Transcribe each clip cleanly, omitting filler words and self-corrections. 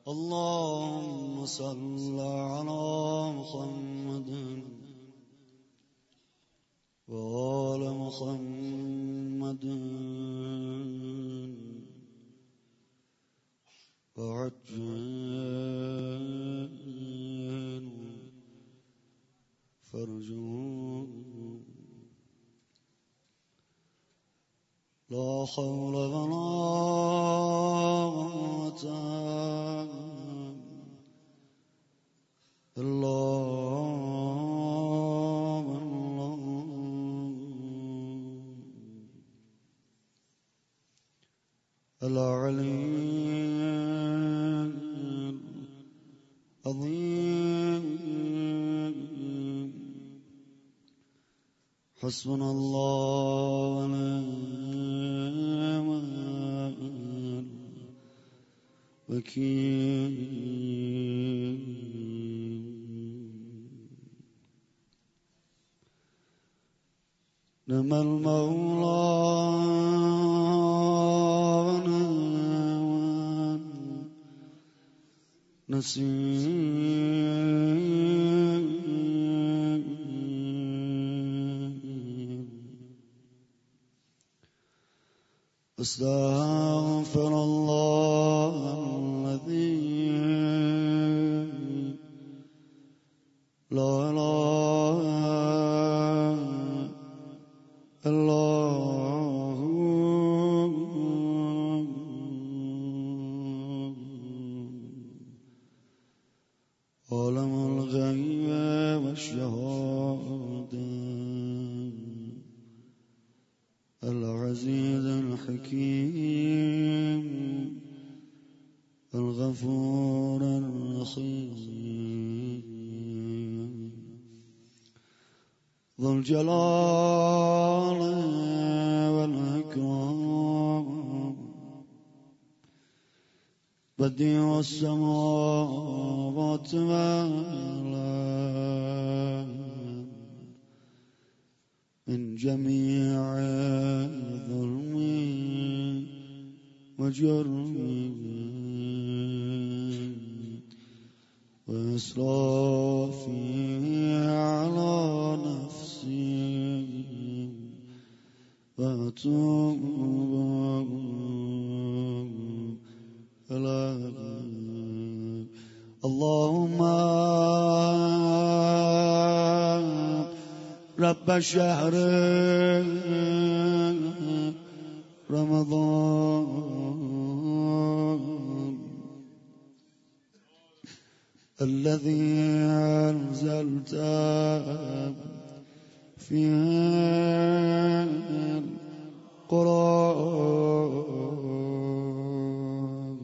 اللهم صل على محمد وآل محمد وعجل فرجهم لا حول ولا قوة إلا بالله العلي العظيم. حسبنا الله ونعم الوكيل. نعم المولى ونعم النصير. أستغفر الله الذي لا إله إلا هو عالم الغيب والشهادة العزيز الحكيم الغفور الرحيم ذو الجلال والإكرام بديع السماوات والأرض من جميع ظلم وجرم وإسرافي على نفسي وأتوب إليك. اللهم رب شهر رمضان الذي أنزلت فيه القرآن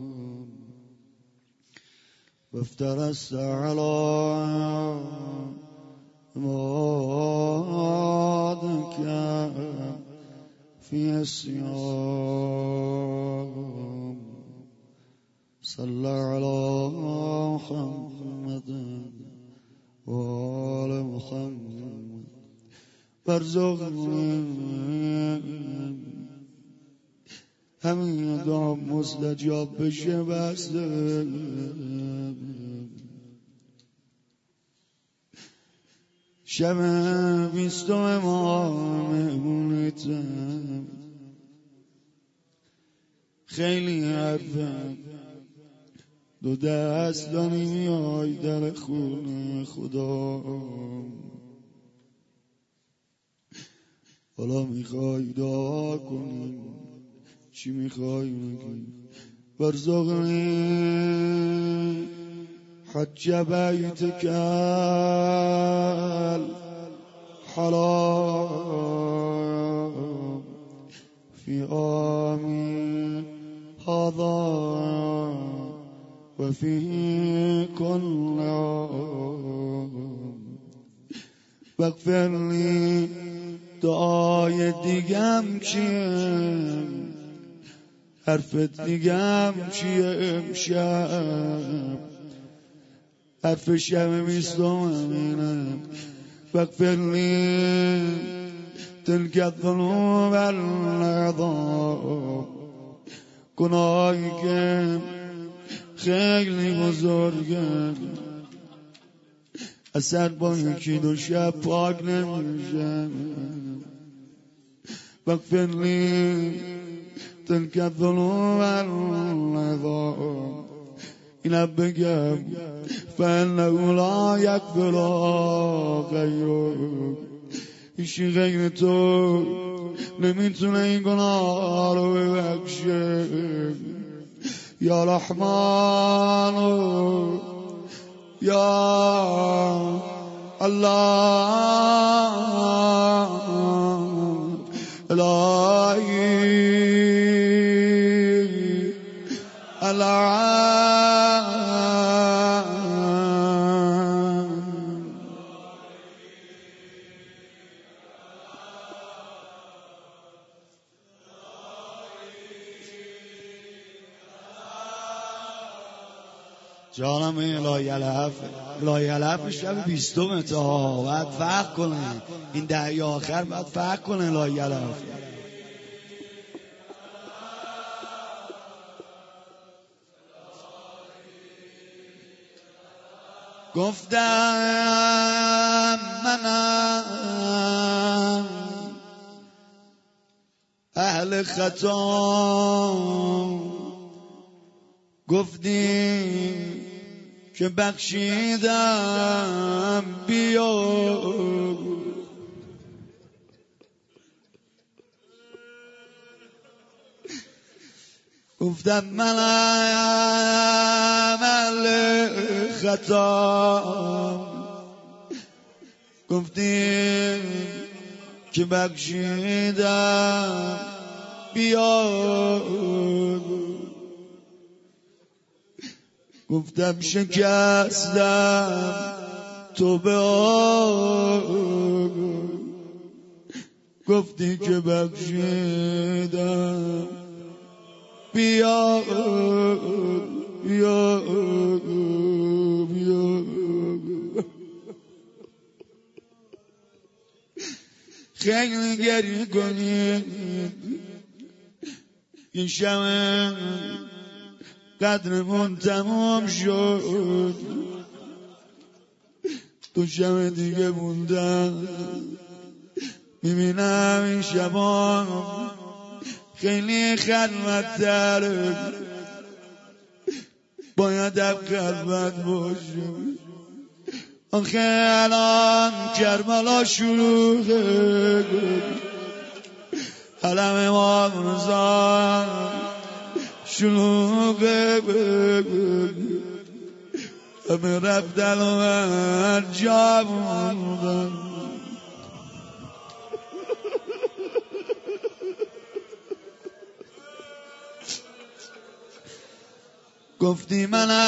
وافترست على مرادك في الصيام. صلى على محمد وآل محمد وارزقني همین دعا مستجاب بشه. بس شب 20 ماه مهمونتم خیلی حرفم دو دست دانی میای در خونه خدا. حالا میخوای دعا کنی چی میخوای بگی؟ وارزقنی حج بیتک الحرام في عامي هذا وفي كل عام واغفر لي. دعای دیگم چیه؟ حرفت دیگم چیه امشب؟ حرف شب 20 اینه واغفر لي تلك الذنوب العظام. گناهی که خیلی بزرگه، اصلا با یکی دو شب پاک نمیشه. واغفر لی تلک الذنوب العظام، اینم بگم فانه لا یغفر غیرک، هیچی غیر تو نمیتونه این گناه رو ببخشه. یا رحمان یا الله الهی جانم الهی علف شب 20 تا باید فرق کنه، این دهی آخر باید فرق کنه. الهی علف گفتم منم اهل خطا، گفتی که بخشیدم بیا. گفتم منم اهل خطا، گفتی که بخشیدم بیا. گفتم شکستم تو به گفتی که بخشیدم بیا بیا بیا. خیلی گریه کنی این شب قدرمون تمام شد، تو شب دیگه موندم میبینم این شبان خیلی خلوت‌تره، باید در خلوت باشم. آخه الان کربلا شروعه، علم امام رضا شلوغه، همه رفتن و هر جا موندن. گفتی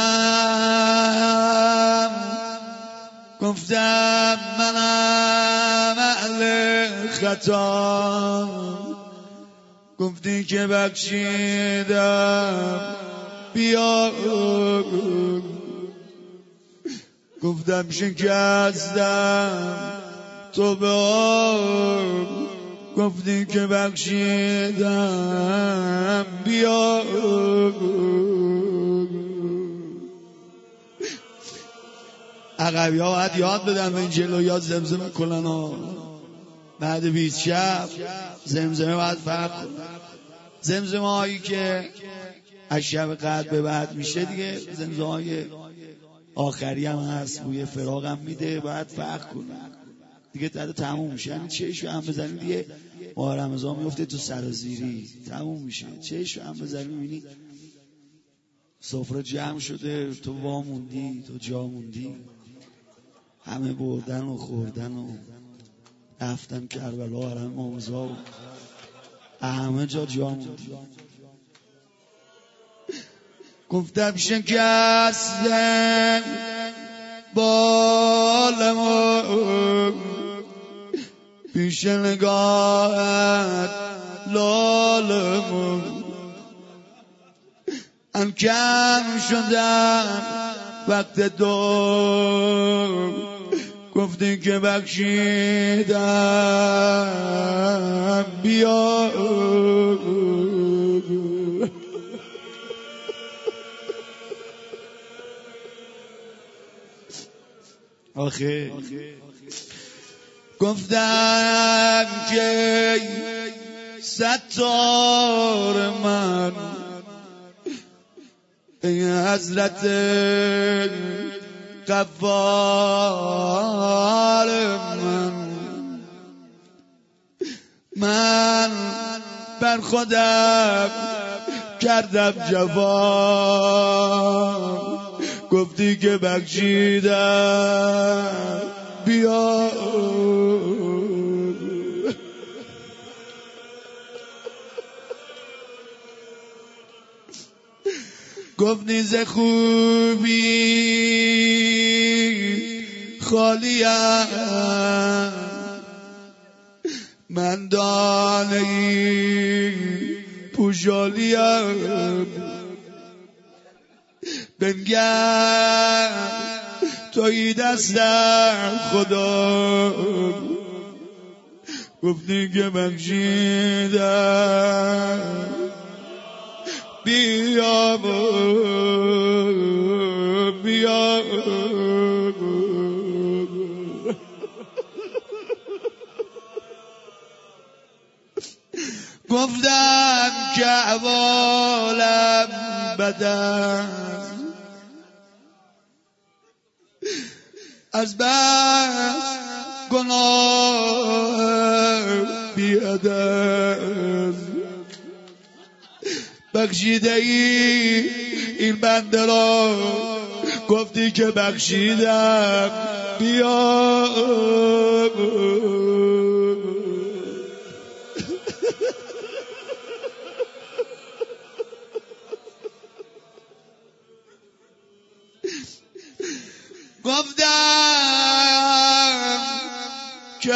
گفتم منم اهل خطا، گفتی که بخشیدم بیا. گفتم شکستم تو به گفتی که بخشیدم بیا. عقبی ها باید یاد بدن به این جلویات زمزمه کنن ها. بعد 20 شب زمزمه باید فرق کنن. زمزمه هایی که از شب قدر به بعد میشه دیگه زمزمه های آخری هم هست، بوی فراغ هم میده، باید فرق کنن دیگه. داره تموم میشه، یعنی چشو هم بزنی دیگه ماه رمضان میفته تو سرازیری، تموم میشه. چشو هم بزنی میبینی سفره جمع شده، تو وا موندی، تو جا موندی، همه بردن و خوردن و رفتن کربلا، حرم امامزا و همه جا موندی. گفتم شکستم بالمو پیش نگاهت لالمو، کم شدم وقت دو گفتی که بخشیدم بیا. آخه گفتم که ستار من ای حضرت غفار من بر خودم کردم جفا گفتی که بخشیدم بیا گفتی ز خوبی خالیم من دانه پوشالیم بنگر توی دستم خدا گفتی که بخشیدم بیا بیا گفتم که احوالم بدم از بس گناه بیادم بخشیده ای این بنده را گفتی که بخشیدم بیا گفتم که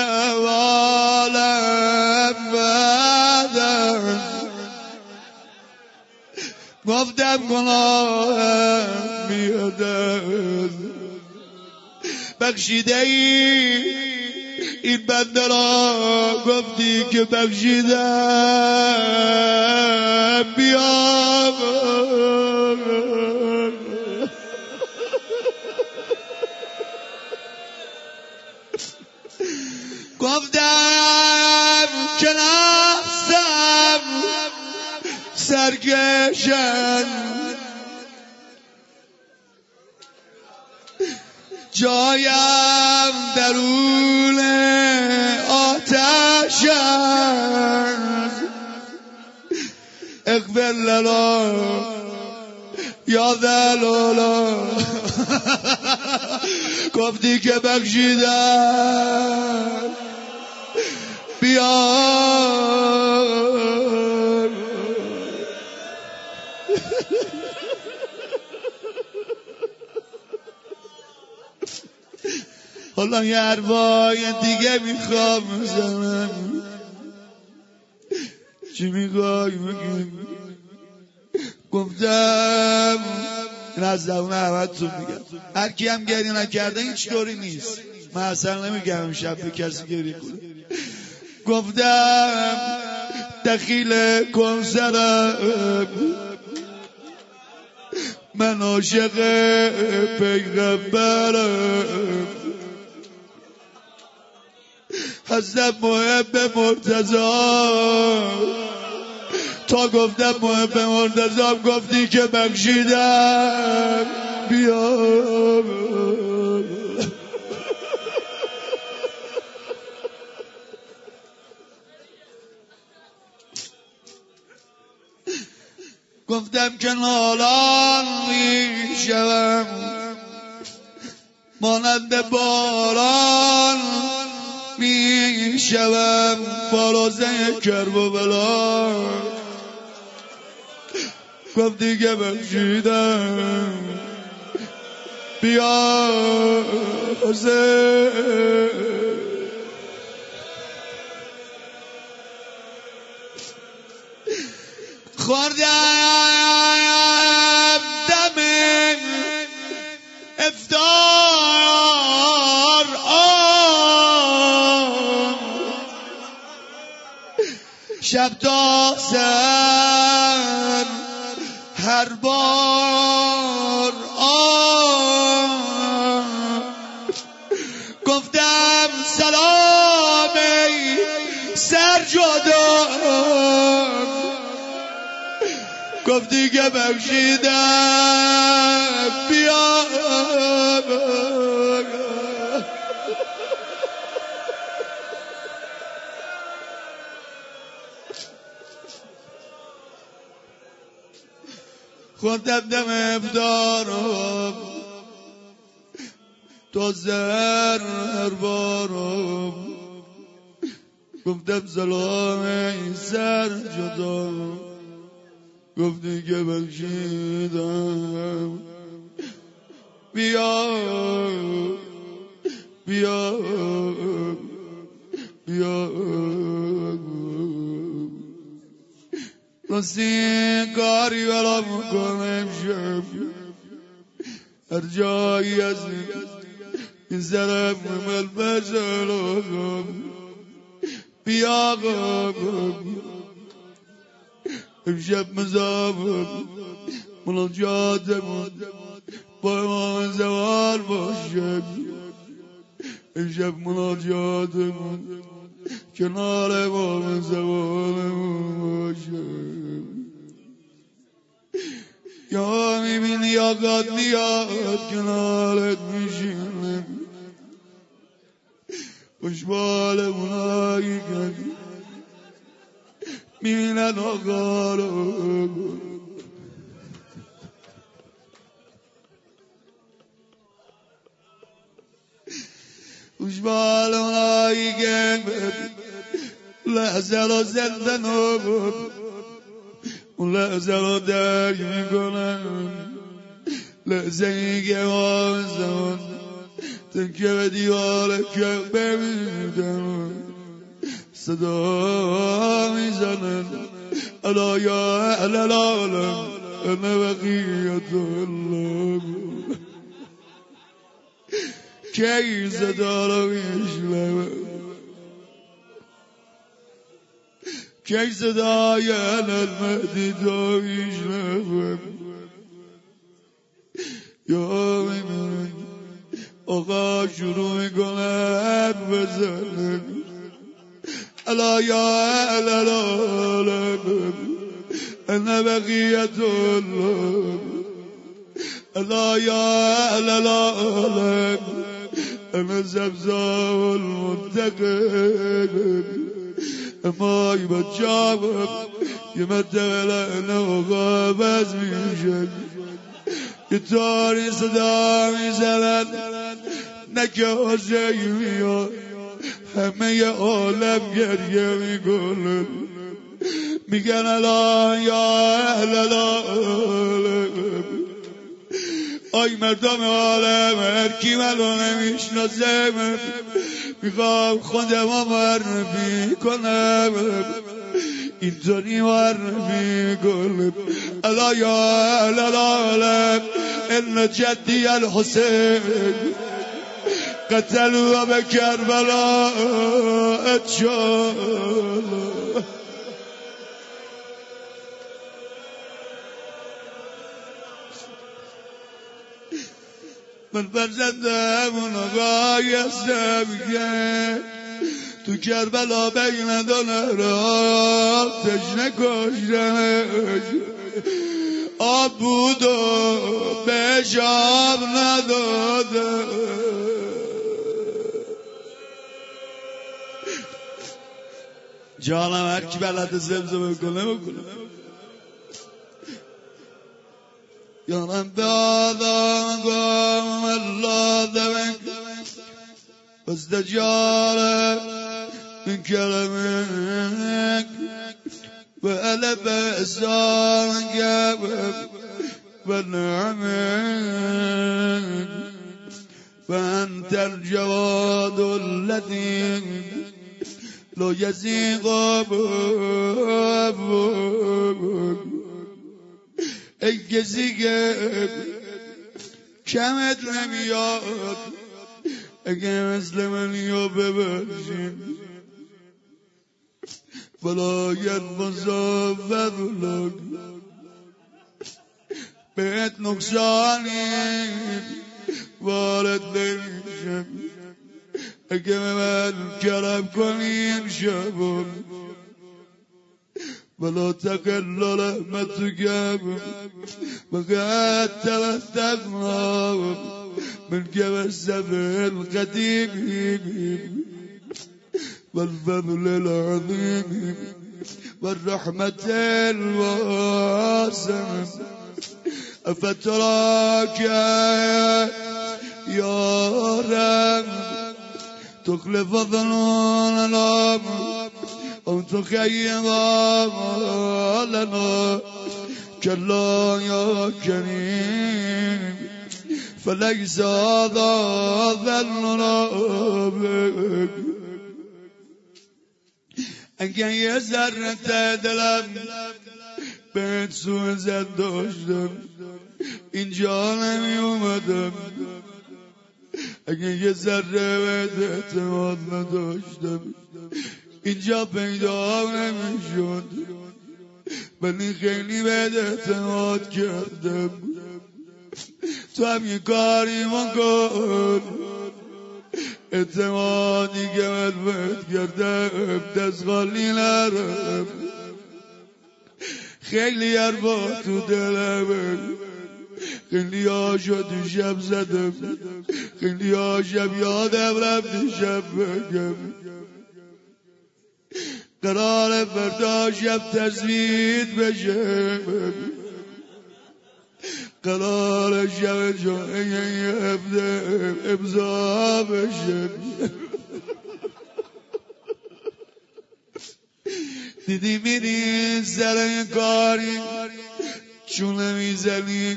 والم بدم گفتم گناه میادم بخشیده ای این بنده را گفتی که بخشیدم بیا گفتم که نفسم سرکشن جایم درون آتشن اغفر لنا یا ذلالا گفتی که بخشیدم بیا حالا یه حرفای دیگه میخوام بزنم چی میخوای بگیم گفتم این از زبون احمدتون میگم هر کی هم گریه نکرده هیچ طوری نیست من اصلا نمیگم امشب به کسی گریه کنه گفتم دخیل کنسرم من عاشق پیغمبرم حضرت محب مرتضی تا گفتم محب مرتضی گفتی که بخشیدم بیا گفتم که نالان میشوم مانند باران میشوم باروزه کربلا گفتی که بخشیدم بیا حسین خوردم دم افطار شب تا سر هر بار سلام ای سرجدان گفتی که بخشیدم بیا خودم دم افدارم تو زر بارم گفتم سلام ای سرجدان گفتی که بخشیدم بیا بیا بیا راستی کاری بلا میکنم شب هر جایی از این سرم مل بشلوم بیا امشب مزابم مناجاتمون با امام زوال باشه امشب مناجاتمون کنار امام زوالمون باشه یا میبینی یا قد میاد کنارت میشینم خوشبالمون آگی کردی میبینن آقا رو خوشبالمون آگی کردی لحظه رو زندن اون لحظه رو درک میکنم لحظه ای که واسم تکیه به دیوار که بمیدم صدا میزنن الا یا اهل العالم انا بقیت الله کی صدا رو میشنوم کی صدای اهل المهدی تو میشنوم یا میبینی آقا شروع میکنه بزنه الا یا اهل العالم انا بقیت الله الا یا اهل العالم انا زبزاب المنتقم اما ای بچه‌ام یه مدقل نوقا بز میشه یه تاری صدا میزنن نکه حسین میاد همه ی عالم گریه میکنن میگن الان یا اهل العالم آی مردم عالم هر کی منو نمیشناسه میخوام خودم معرفی کنم اینطوری معرفی کنم الا یا اهل العالم ان جدی الحسین قتلوا بکربلا اتشالا من فرزندمون آقای هستم که تو کربلا بین دلارا تشنه کشتمش آب بود و بهش آب نداده جانم هر کی بلد زمزمه کنه یارم دادم قام الله دمك واستجار من كلامك وألف أسانك ونعمك فأنت الجواد الذي لو يزيغ بابك ای کسی که کمت نمیاد اگه مثل منیو ببخشین ولایت مصافر بهت نقصانی وارد نمیشم اگه به من کرم کنین شبون ولا تقل رحمتك وقد توثقنا من كوثب القديم والفضل العظيم والرحمة الواسعة أفتراك يا رب تخلف فضلنا أو تخيب لنا كلا يا كريم فليس هذا ظننا بك اگه یه ذره دلم بهت سوء زد داشتم اینجا نمی اومدم اگه یه ذره بهت اعتماد نداشتم اینجا پیدا نمی شد ولی خیلی بهت اعتماد کردم تو هم یه کاری کن اعتمادی که من بهت کردم دست خالی نرم خیلی حرفا تو دلمه خیلی هاشو تو شب زدم خیلی ها شب یادم رفت شب بگم قرار فردا شب تزوید بشه قرار شب جمعه هفته امضا بشه دیدی میری سر کاری چونه میزنی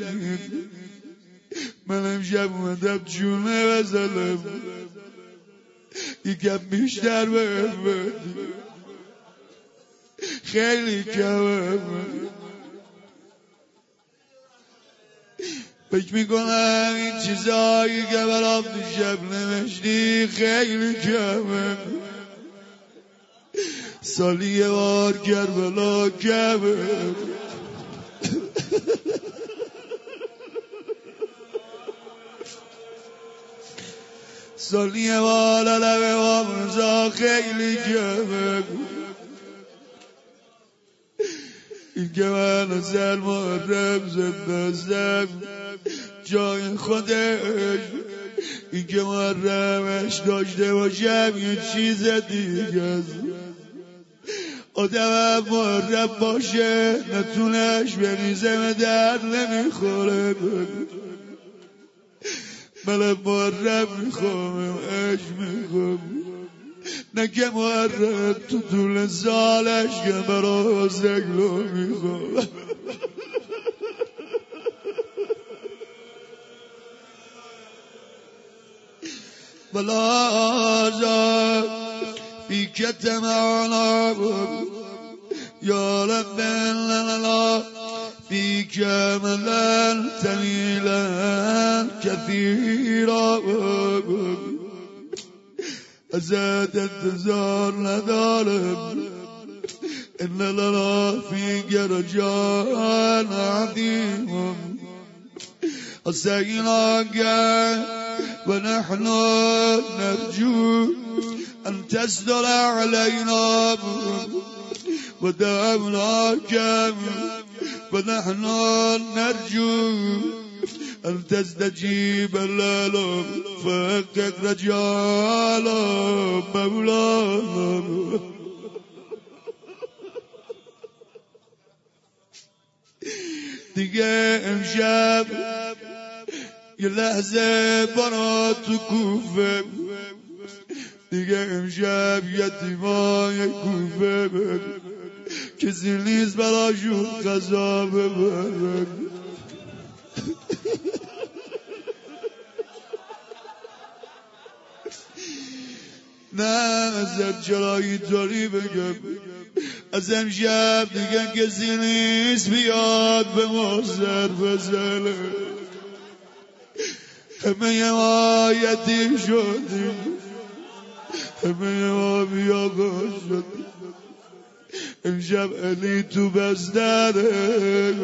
من امشب اومدم چونه بزنم یکم بیشتر بهم خیلی کمه فکر میکنم این چیزایی که برام تو شب نوشتی خیلی کمه سالی یه بار کربلا کمه سالی یه بار علم امام خیلی کمه این که من سر محرم زندستم جای خودش این که محرمش داشته باشم یه چیز دیگه است آدم محرم باشه نتونش بریزه به درد نمیخوره من محرم میخوام عشق میخوام نه که محرم تو طول سالش که برا زگلو میخوام ولا زال فيك تمعنا يا رب لنا فيك ملا تميلا كثيرا أزاد انتظار ندارم إن لنا فيك رجاء عظيم أسألك ونحن نرجو أن تستر علينا ودعوناك ونحن نرجو أن تستجيب لنا فحقق رجانا مولانا دیگه امشب یه لحظه برا تو کوفه دیگه امشب یتیمای کوفه کسی نیست براشون غذا ببرن نه ازت چرا اینطوری بگم از امشب دیگه کسی نیست بیاد به ما سر بزنه همه ما یتیم شدیم همه ما بیابان شدیم امشب علی تو بستره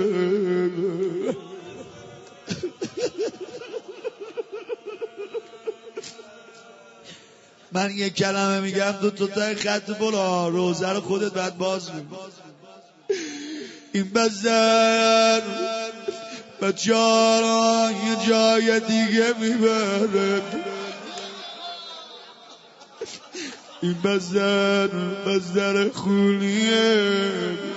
من یک کلمه میگم تو تا خط برو، روزه رو خودت باید باز میگی. این بزر بچه‌ها یه جای دیگه میبره. این بزر خونیه.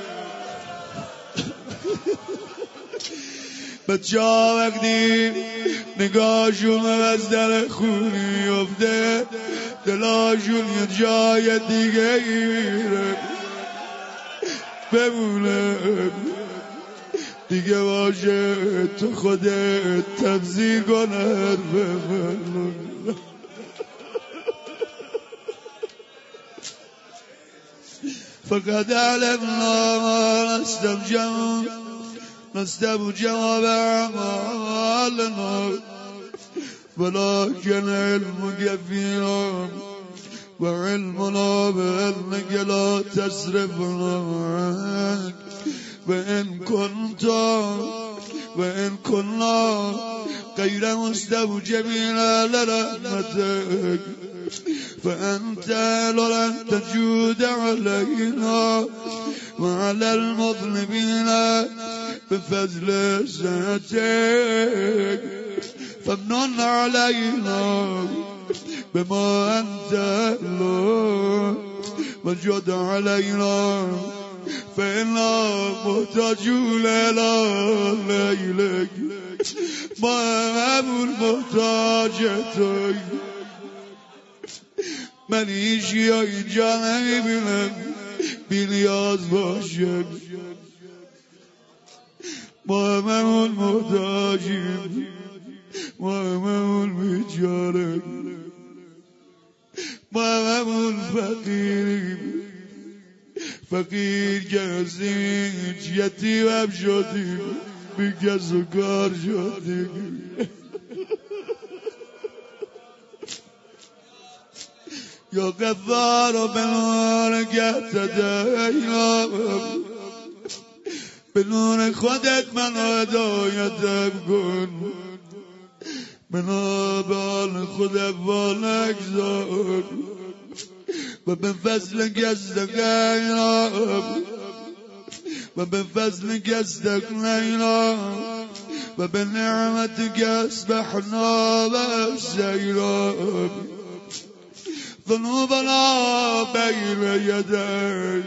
بچه‌ها وقتی نگاهشون به بزر خونی افته دلاشون یه جای دیگه میره بمونه دیگه. باشه تو خودت تفسیر کن حرف من. فقد علمنا ما نستوجب بأعمالنا ولكن علمك فينا وعلمنا بأنك لا تصرفنا عنك وإن كنا غير مستوجبين لرحمتك فأنت لن تجود علينا وعلى المظلمين بفضل ذاتك فمنن علينا بما أنت له وجد علينا فإنا محتاجون إليك ما هم محتاجتك. من ایشی ها اینجا نمیبینم بی نیاز باشم. ما همون محتاجیم، ما همون بیچاریم، ما همون فقیریم. فقیر که هستیم یتیم هم شدیم، بی کس و کار شدیم. یا غفار بنور گهتدینا به نور خودت من هدایتم کن. منو به حال خودت والگذار و به فضل گستقینا و به فضل گستقینا و به نعمت گسبحنا و سیرا ذنوبنا بين يديك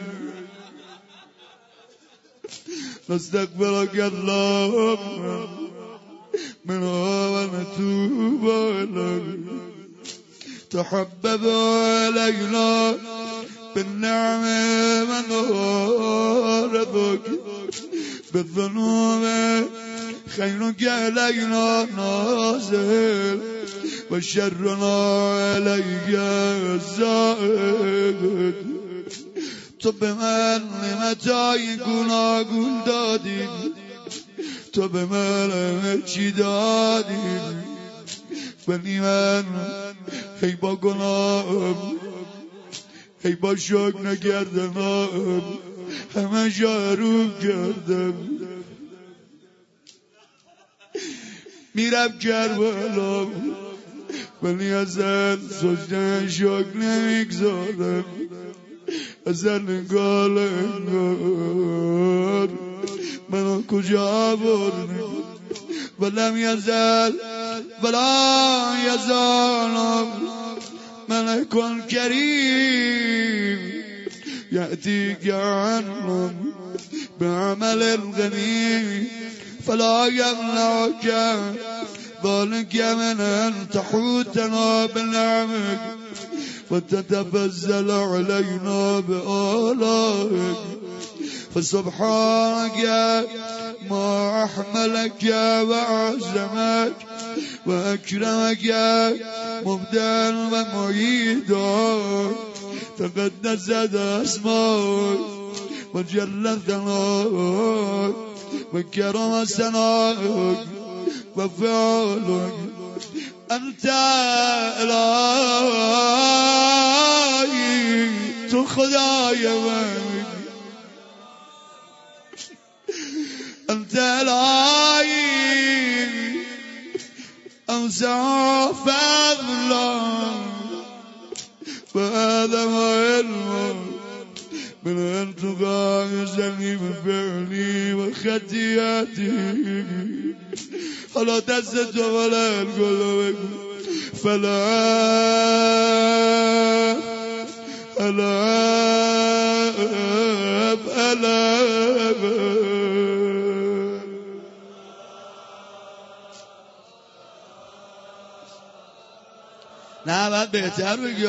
نستغفرك اللهم منها ونتوب إليك. تحبب إلينا بالنعم ونورثك بالذنوب خيرك إلينا نازل وشرنا عليك الزائد. تو به من نعمتای گوناگون دادی، تو به من چی دادی ولی من هی با گناهم هی با شکر نکردنم همه جا رو کردم. میرم کربلا ولی ازت سجده شکر نمیگذارم. ازت نگاه انگار منو کجا بردی ولم یزل ولا یزال ملک کریم یأتیک عنهم بعمل الغنی فلا یمنعک ذلك من أن تحوتنا بنعمك وتتفضل علينا بآلائك. فسبحانك ما أحملك وأعظمك وأكرمك مبدأ ومعيدا. تقدست أسماءك وجل ثناءك وكرم ثناءك وفعلك. أنت إلهي تو خدای من. أنت إلهي أوسع فضلا خطیاتی حالا دست تو بلند کن و بگو فلا نه باید بهتر بگی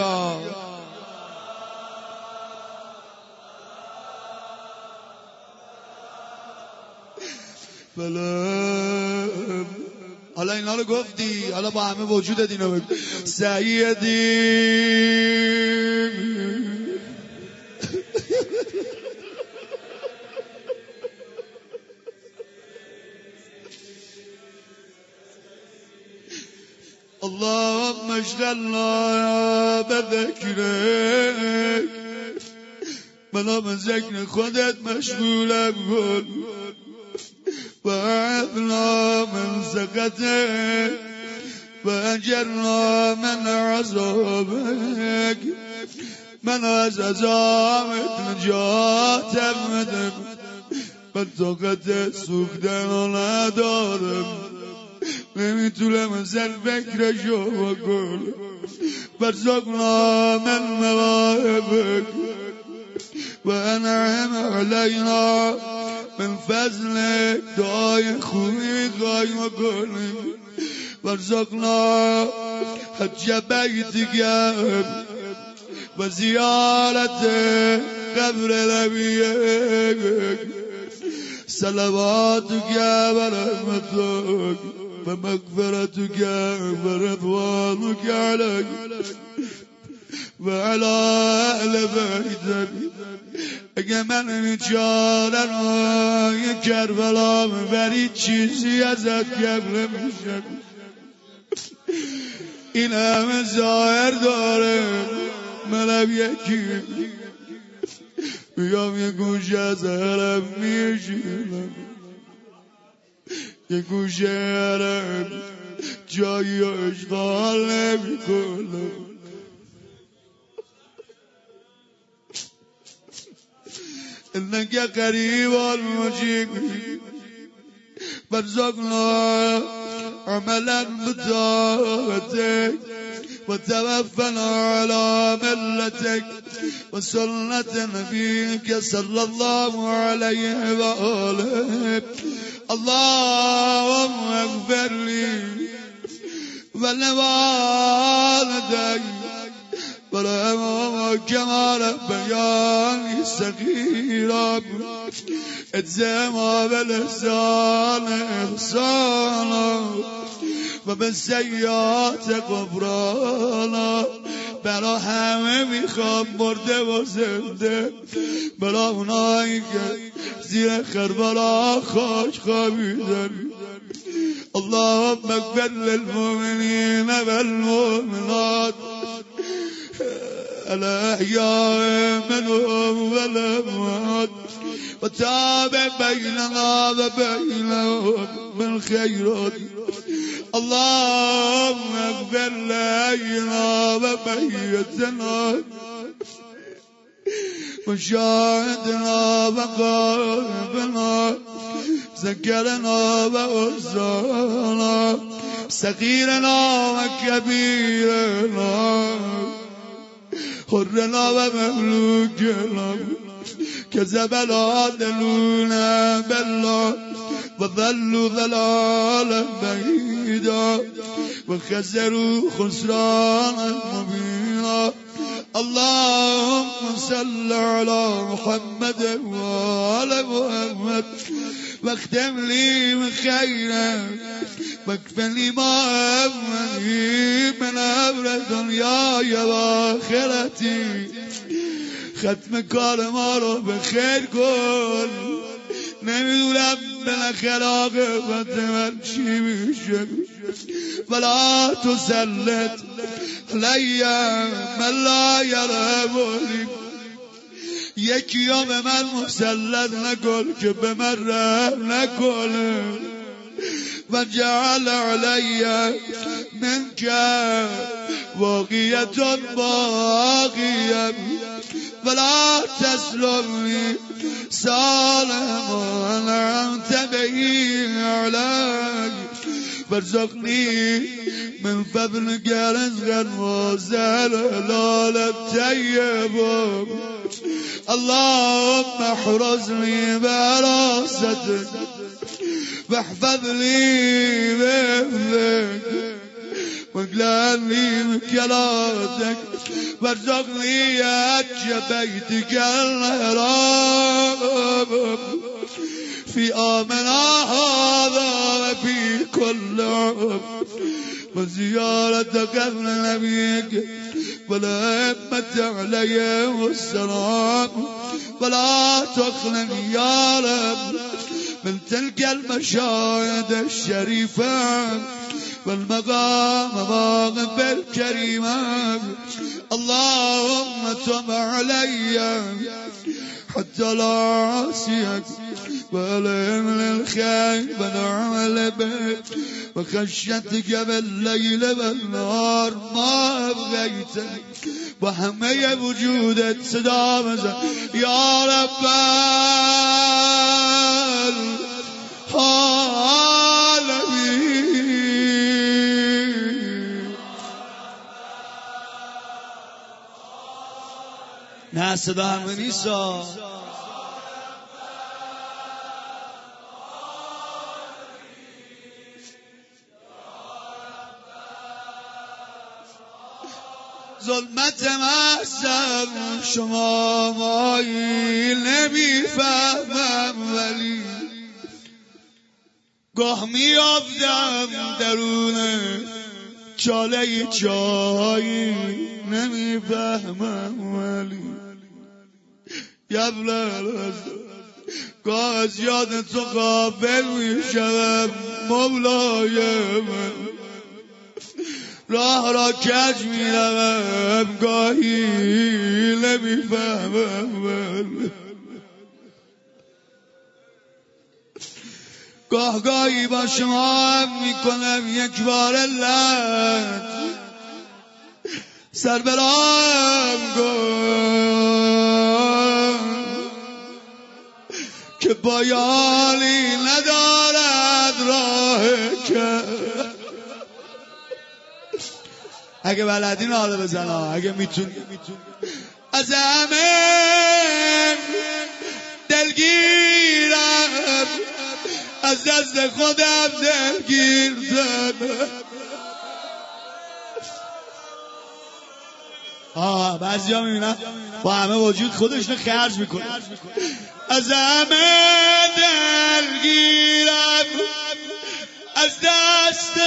حالا اینا رو گفتی، حالا با همه وجودت اینو بگو سیدی اللهم اشغلنا بذکرک منو به ذکر خودت مشغولم کن و اعذنا من سخطک و اجرنا من عذابک منو از عذابت نجاتم بده من طاقت سوختن رو ندارم نمیتونم اصلا فکرشو بکنم وارزقنا من مواهبک و انعم علینا من فضلک دعای خوبی میخوای بکنیم وارزقنا حج بیتک و زیارت قبر نبیک صلواتک و رحمتک و مغفرتك و رضوانك عليك و على اهل بیتك اگه من بیچاره کربلا ببری چیزی ازت کم نمیشه این همه ظاهر داره منم یکی بیام یه گوشه از حرم میشینم یه گوشه حرم جایی اشغال نمی کنم انك قریب مجیب وارزقنا عملا بطاعتك وتوفنا على ملتك وسنة نبيك صلى الله عليه وآله اللهم اغفر لي ولوالدي ولهم كما ربياني صغيرا اجزم بالإحسان إحسانا وبالسيئات غفرانا برا همه میخوام مرده و زنده برا اونایی که زیر کربلا خاک خوابیدن اللهم اغفر للمؤمنین والمؤمنات الأحياء منهم والأموات وتابع بيننا وبينهم بالخيرات اللهم اغفر لنا وميتنا وشاهدنا وغائبنا ذكرنا وأنثانا صغيرنا وكبيرنا حرنا ومملوكنا كذب العادلون بالله وظلوا ضلالا بعيدا وخسروا خسرانا مبينا اللهم صل على محمد وعلى محمد واختم لي من خيرا واكفني ما أمني من أمر دنياي وآخرتي ختم کار ما رو به خیر کن نمیدونم بالاخره عاقبت من چی میشه ولا تسلط علی من لا یرحمنی یکی ها به من مسلط نکن که به من رحم نکنه و جعل علی منک واقعیت باقیم ولا تسلمني سالما أنت به علي وارزقني من فضلك رزقا وزلال الطيب اللهم احرزني براستك واحفظني بحفظك واجعلني من كلامك وارزقني حج بيتك الحرام في آمنا هذا وفي كل عام وزيارة قبر نبيك والأئمة عليهم السلام ولا تخلني يا رب من تلك المشاهد الشريفة والمقام واقف الكريمة اللهم تب علي حتى لا أعصيك وألهم للخير ونعمل بك وخشيتك بالليل والنهار ما أبغيتك وهمي وجودك صدا مزن يا رب العالمين. نه صدا همه نیستا ظلمت محضر شما مایی نمیفهمم ولی گاه میافتم درون چاله چایی نمیفهمم ولی یبلل گاه از یاد تو غافل میشم مولای من راه را کج میروم گاهی نمیفهمم گاهی با شما هم میکنم یک بار علت سر برام گم که پایانی ندارد راه که اگه بلدین حالا بزن اگه میتونی از همه دلگیرم از دست خودم دلگیرم بعضی ها میبینم با همه وجود خودشون خرج میکنه از همه دلگیرم از دست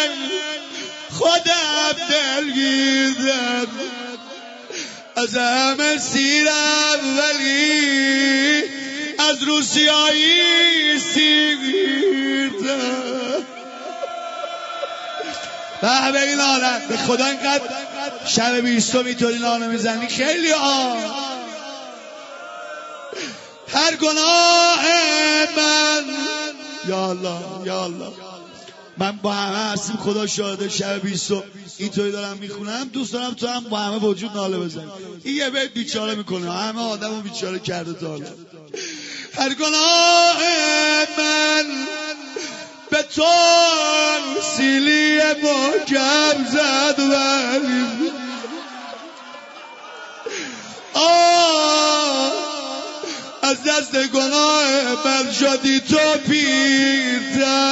خودم دلگیرم از همه سیرم ولی از روسیایی سیرم به این آنم به خدا اینقدر شب 20 میتونی نانه میزنی خیلی هر گناه من یا الله یا الله من با همه هستیم خدا شاهده شب 20 اینطوری دارم میخونم دوست دارم تو هم با همه وجود ناله بزنی این یه بیت بیچاره میکنه همه آدمو بیچاره کرده تا حالا هر گناه من به تو سیلی محکم زد ولی از دست گناه من شدی تو پیرتر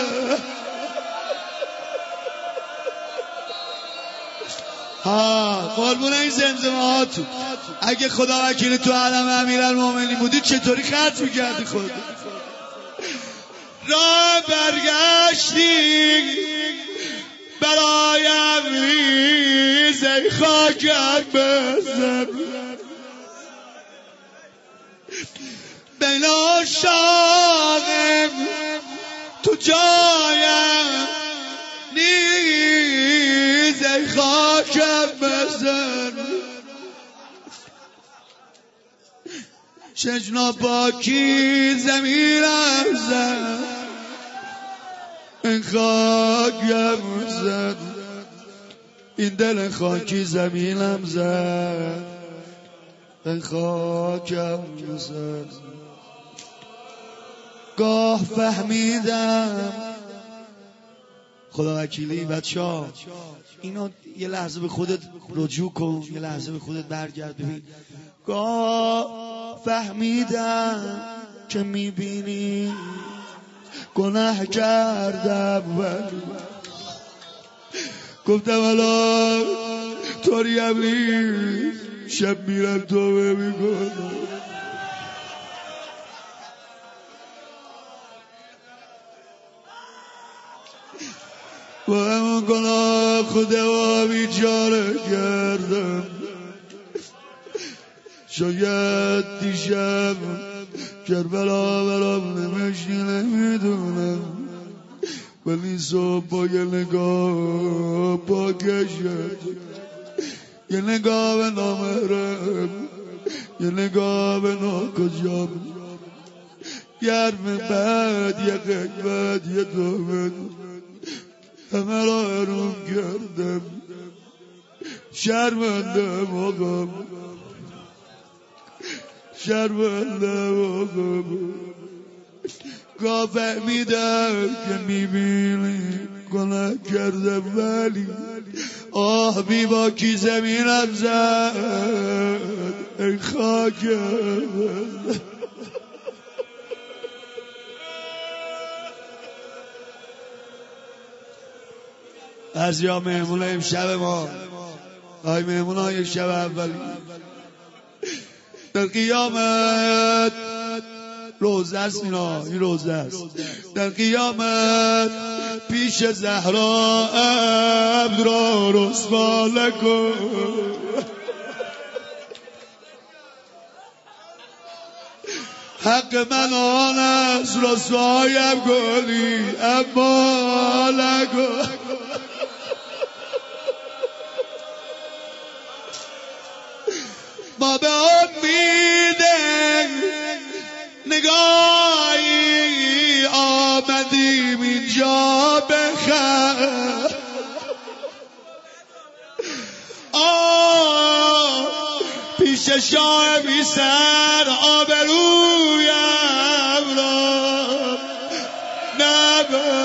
قربون این زمزمه هاتون اگه خدا وکیلی تو عالم امیرالمومنین بودی چطوری خرج میکردی خود را برگشتی برایم ریز ای خاکم بزن بین عاشقم تو جایم نیز ای خاکم بزن چشنا پاکی زمینم زد این خاکم زد این دل خاکی زمینم زد ای خاکم سر. گاه فهمیدم خدا وکیلی بچه‌ها، اینا یه لحظه به خودت رجوع کن، یه لحظه به خودت برگرد ببین. گاه فهمیدم که میبینی گناه کردم ولی گفتم حالا طوری هم نیست، شب میرم توبه میکنم. با همون گناه خدا بیچاره کردم. شاید دیشب کربلا برام نمیشی نمیدونم، ولی صبح با یه نگاه پاکشت، یه نگاه به نامرم، یه نگاه به ناکجام، گرم بعد یه قیمت یه دومت همه را حروم کردم. شرمندم آقام، شرمندم آقام. گاه فهمیدم که میبینی گناه کردم ولی آه بی باکی زمینم زد ای خاکم. بعضیا مهمون امشب ما، آی مهمون های شب اولی، در قیامت روزه است، این روزه است. در قیامت پیش زهرا عبد را رسوا نکن. حق من آن است رسوایم کنی اما نکن. ما به امید نگاهی آمدیم اینجا بخیر. پیش شاه بی سر آبرویم را نبر.